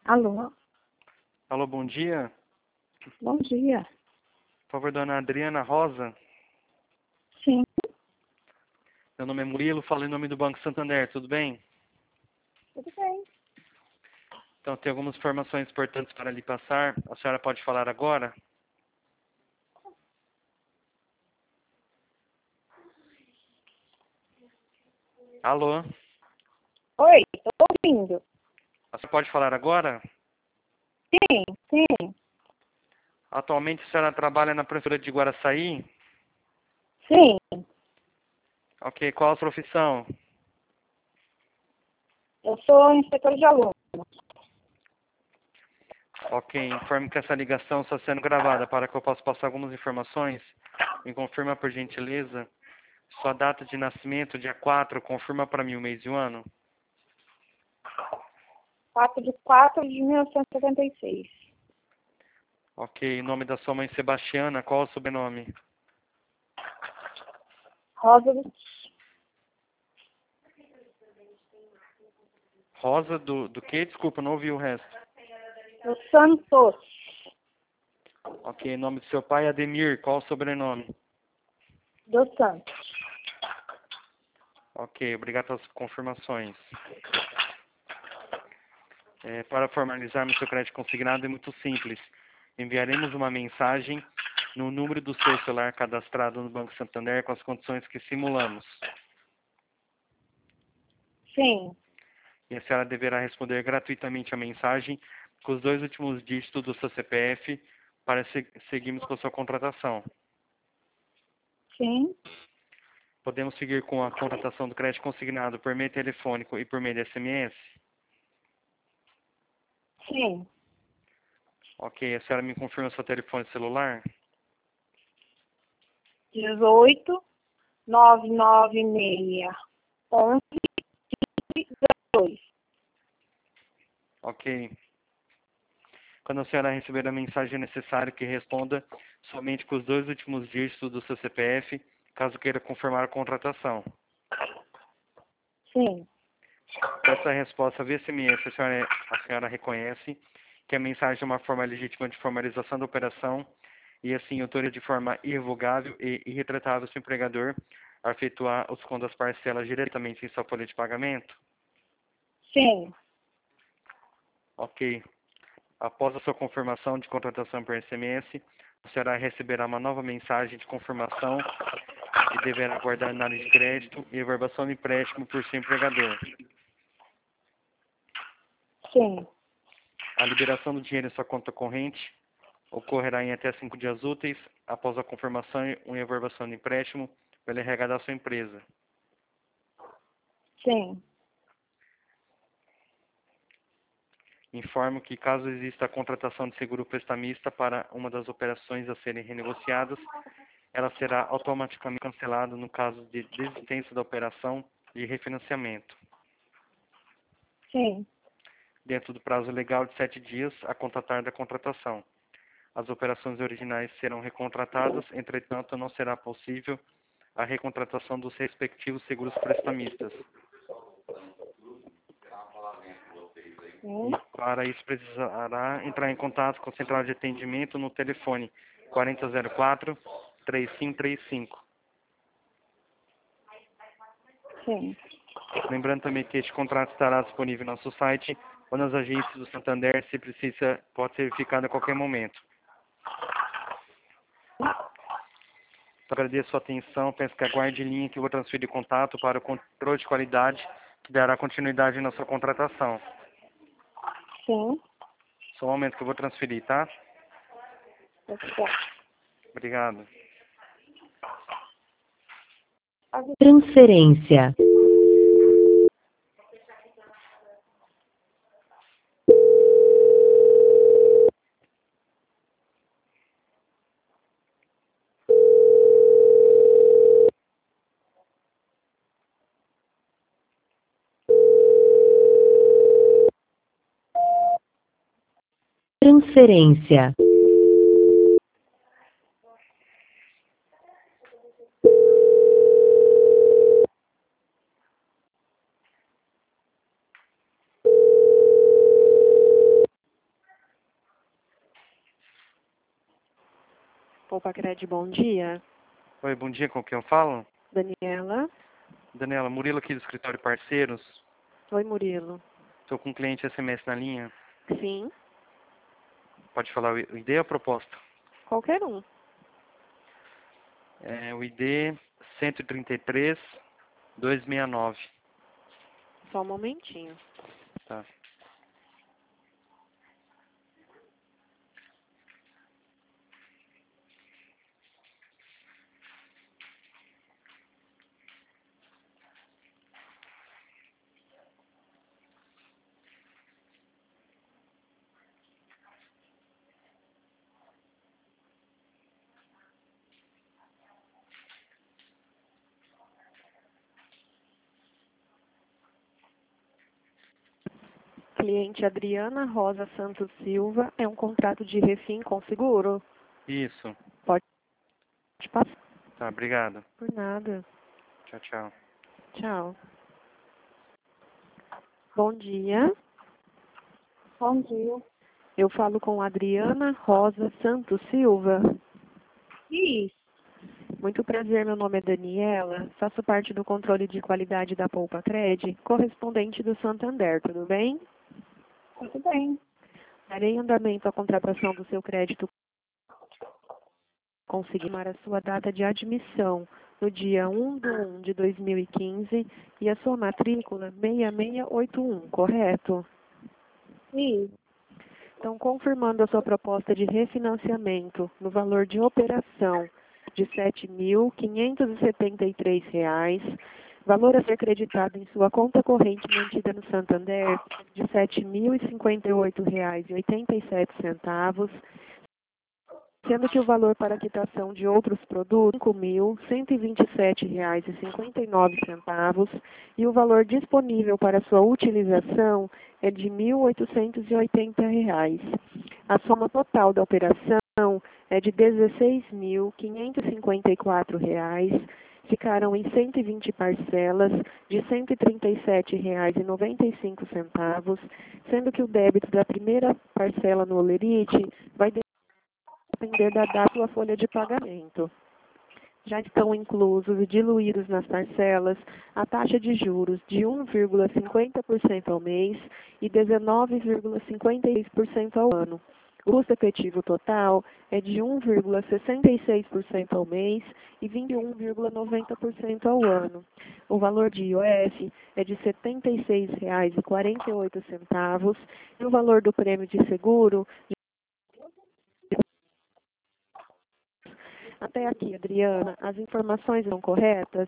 Alô, Alô, bom dia. bom dia. Por favor, dona Adriana Rosa. Sim, Meu nome é Murilo, falo em nome do Banco Santander, tudo bem? tudo bem. Então, tem algumas informações importantes para lhe passar. A senhora pode falar agora? Alô? Oi, estou ouvindo. A senhora pode falar agora? Sim, sim, Atualmente, a senhora trabalha na Prefeitura de Guaraçaí? sim. Ok, qual a profissão? Eu sou inspetor de aluno. Ok, informe que essa ligação está sendo gravada para que eu possa passar algumas informações. Me confirma, por gentileza, sua data de nascimento, dia 4, confirma para mim o mês e o ano. 4/4/1976. Ok, nome da sua mãe, Sebastiana, qual o sobrenome? Rosa Rosa do quê? Desculpa, não ouvi o resto. dos Santos. Ok, nome do seu pai, Ademir, qual o sobrenome? Dos Santos. Ok, obrigado pelas confirmações. Para formalizarmos seu crédito consignado é muito simples. Enviaremos uma mensagem no número do seu celular cadastrado no Banco Santander com as condições que simulamos. Sim, E a senhora deverá responder gratuitamente a mensagem com os 2 últimos dígitos do seu CPF para seguirmos com a sua contratação. sim, Podemos seguir com a contratação do crédito consignado por meio telefônico e por meio de SMS? sim. Ok, a senhora me confirma seu telefone celular? 18 996 11 Ok. Quando a senhora receber a mensagem, é necessário que responda somente com os 2 últimos dígitos do seu CPF, caso queira confirmar a contratação. Sim, Com essa resposta via SMS, a senhora reconhece que a mensagem é uma forma legítima de formalização da operação e, assim, autoriza de forma irrevogável e irretratável seu empregador a efetuar os desconto das parcelas diretamente em sua folha de pagamento? sim, Ok. Após a sua confirmação de contratação por SMS, a senhora receberá uma nova mensagem de confirmação e deverá aguardar análise de crédito e reverbação de empréstimo por seu empregador. sim. A liberação do dinheiro em sua conta corrente ocorrerá em até 5 dias úteis após a confirmação e reverbação de empréstimo pela RH da sua empresa. Sim. Informo que, caso exista a contratação de seguro prestamista para uma das operações a serem renegociadas, ela será automaticamente cancelada no caso de desistência da operação de refinanciamento, Sim. dentro do prazo legal de 7 dias a contatar da contratação. As operações originais serão recontratadas, entretanto, não será possível a recontratação dos respectivos seguros prestamistas. Sim. E para isso precisará entrar em contato com a central de atendimento no telefone 4004-3535. Sim. Lembrando também que este contrato estará disponível no nosso site ou nas agências do Santander, se precisa, pode ser verificado a qualquer momento. Agradeço a sua atenção, peço que aguarde em linha que eu vou transferir o contato para o controle de qualidade que dará continuidade na sua contratação. Sim. Só um momento que eu vou transferir, tá? Tá. Obrigado. Transferência. Transferência. Poupa-Cred, bom dia. Oi, bom dia, com quem eu falo? Daniela. Daniela, Murilo aqui do escritório Parceiros. Oi, Murilo. Estou com um cliente SMS na linha. Sim, Pode falar o ID ou a proposta? qualquer um. É o ID 133-269. Só um momentinho. Tá. Cliente Adriana Rosa Santos Silva, é um contrato de refim com seguro? Isso. Pode passar. Tá, obrigado. Por nada. Tchau, tchau. Tchau. Bom dia. Bom dia. Eu falo com Adriana Rosa Santos Silva. Isso. Muito prazer, meu nome é Daniela. Faço parte do controle de qualidade da Poupa-Cred, correspondente do Santander, tudo bem? Tudo bem. Darei andamento à contratação do seu crédito. Conseguimos a sua data de admissão no dia 1/1 de 2015 e a sua matrícula 6681, correto? Isso. Então, confirmando a sua proposta de refinanciamento no valor de operação de R$ 7.573, valor a ser creditado em sua conta corrente mantida no Santander de R$ 7.058,87, sendo que o valor para quitação de outros produtos R$ 5.127,59 e o valor disponível para sua utilização é de R$ 1.880. A soma total da operação é de R$ 16.554. Ficaram em 120 parcelas de R$ 137,95, sendo que o débito da primeira parcela no Olerite vai depender da data da sua folha de pagamento. Já estão inclusos e diluídos nas parcelas a taxa de juros de 1,50% ao mês e 19,56% ao ano. O custo efetivo total é de 1,66% ao mês e 21,90% ao ano. O valor de IOF é de R$ 76,48 e o valor do prêmio de seguro. Até aqui, Adriana, as informações são corretas?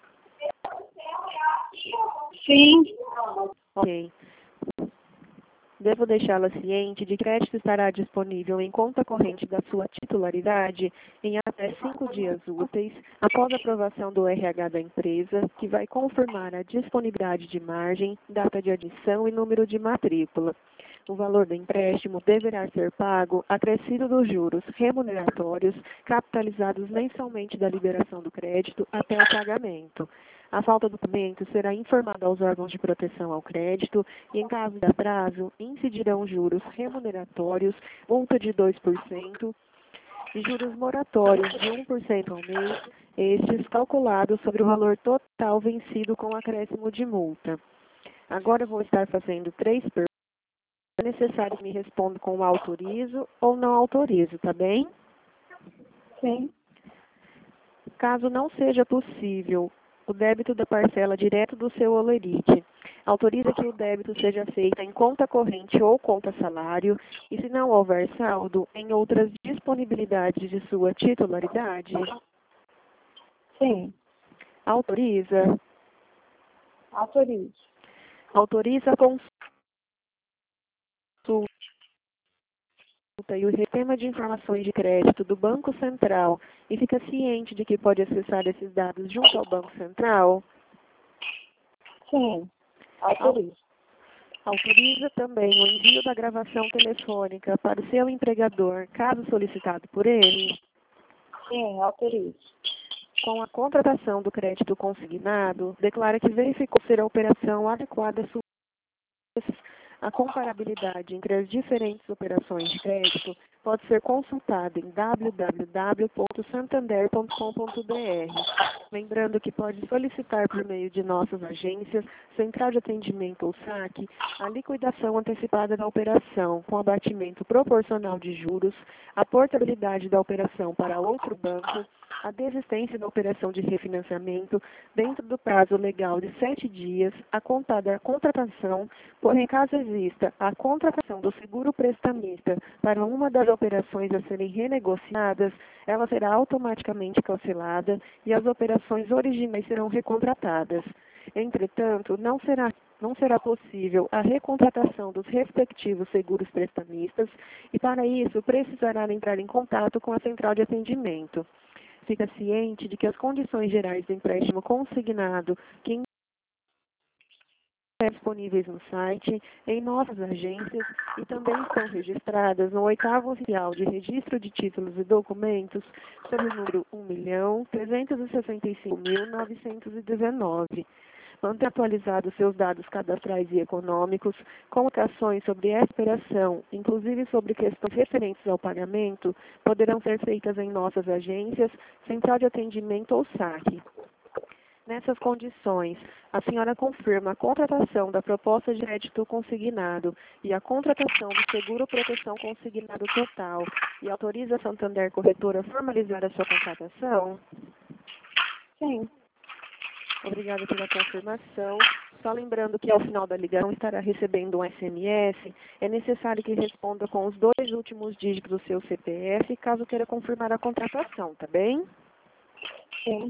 Sim. Ok. Devo deixá-la ciente de que o crédito estará disponível em conta corrente da sua titularidade em até 5 dias úteis, após a aprovação do RH da empresa, que vai confirmar a disponibilidade de margem, data de admissão e número de matrícula. O valor do empréstimo deverá ser pago acrescido dos juros remuneratórios capitalizados mensalmente da liberação do crédito até o pagamento. A falta do pagamento será informada aos órgãos de proteção ao crédito e, em caso de atraso, incidirão juros remuneratórios, multa de 2% e juros moratórios de 1% ao mês, estes calculados sobre o valor total vencido com acréscimo de multa. Agora eu vou estar fazendo 3 perguntas. É necessário que me responda com autorizo ou não autorizo, tá bem? Sim. Caso não seja possível o débito da parcela direto do seu Olerite, autoriza que o débito seja feito em conta corrente ou conta salário e, se não houver saldo, em outras disponibilidades de sua titularidade? Sim. Autoriza? Autorizo. Autoriza a consulta e o sistema de informações de crédito do Banco Central e fica ciente de que pode acessar esses dados junto ao Banco Central? Sim. Autorizo. Autoriza também o envio da gravação telefônica para o seu empregador, caso solicitado por ele? Sim, autorizo. Com a contratação do crédito consignado, declara que verificou ser a operação adequada às suas A comparabilidade entre as diferentes operações de crédito pode ser consultada em www.santander.com.br. Lembrando que pode solicitar por meio de nossas agências, central de atendimento ou saque, a liquidação antecipada da operação, com abatimento proporcional de juros, a portabilidade da operação para outro banco, a desistência da operação de refinanciamento dentro do prazo legal de 7 dias, a contar da contratação, porém caso exista a contratação do seguro prestamista para uma das operações a serem renegociadas, ela será automaticamente cancelada e as operações originais serão recontratadas. Entretanto, não será possível a recontratação dos respectivos seguros prestamistas e, para isso, precisará entrar em contato com a central de atendimento. Fica ciente de que as condições gerais do empréstimo consignado que estão disponíveis no site, em nossas agências e também estão registradas no 8º Oficial de Registro de Títulos e Documentos, sob o número 1.365.919. Manter atualizados seus dados cadastrais e econômicos, comunicações sobre essa operação, inclusive sobre questões referentes ao pagamento, poderão ser feitas em nossas agências, central de atendimento ou saque. Nessas condições, a senhora confirma a contratação da proposta de crédito consignado e a contratação do seguro proteção consignado total e autoriza a Santander Corretora a formalizar a sua contratação? Sim. Obrigada pela confirmação. Só lembrando que ao final da ligação estará recebendo um SMS. É necessário que responda com os 2 últimos dígitos do seu CPF, caso queira confirmar a contratação, tá bem? Sim.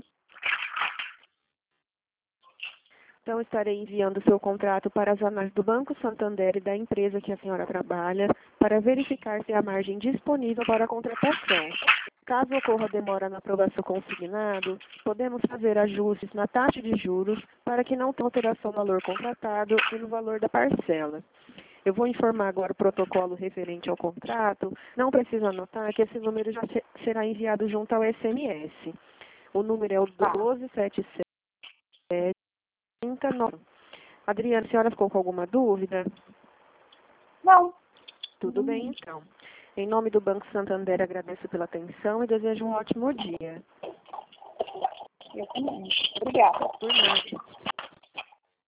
Então, estarei enviando o seu contrato para as análises do Banco Santander e da empresa que a senhora trabalha, para verificar se há margem disponível para a contratação. Caso ocorra demora na aprovação consignado, podemos fazer ajustes na taxa de juros para que não tenha alteração no valor contratado e no valor da parcela. Eu vou informar agora o protocolo referente ao contrato. Não precisa anotar que esse número já será enviado junto ao SMS. O número é o 127739. Adriana, a senhora ficou com alguma dúvida? Não. Tudo bem, então. Em nome do Banco Santander, agradeço pela atenção e desejo um ótimo dia. Eu também. Obrigada. Por nada.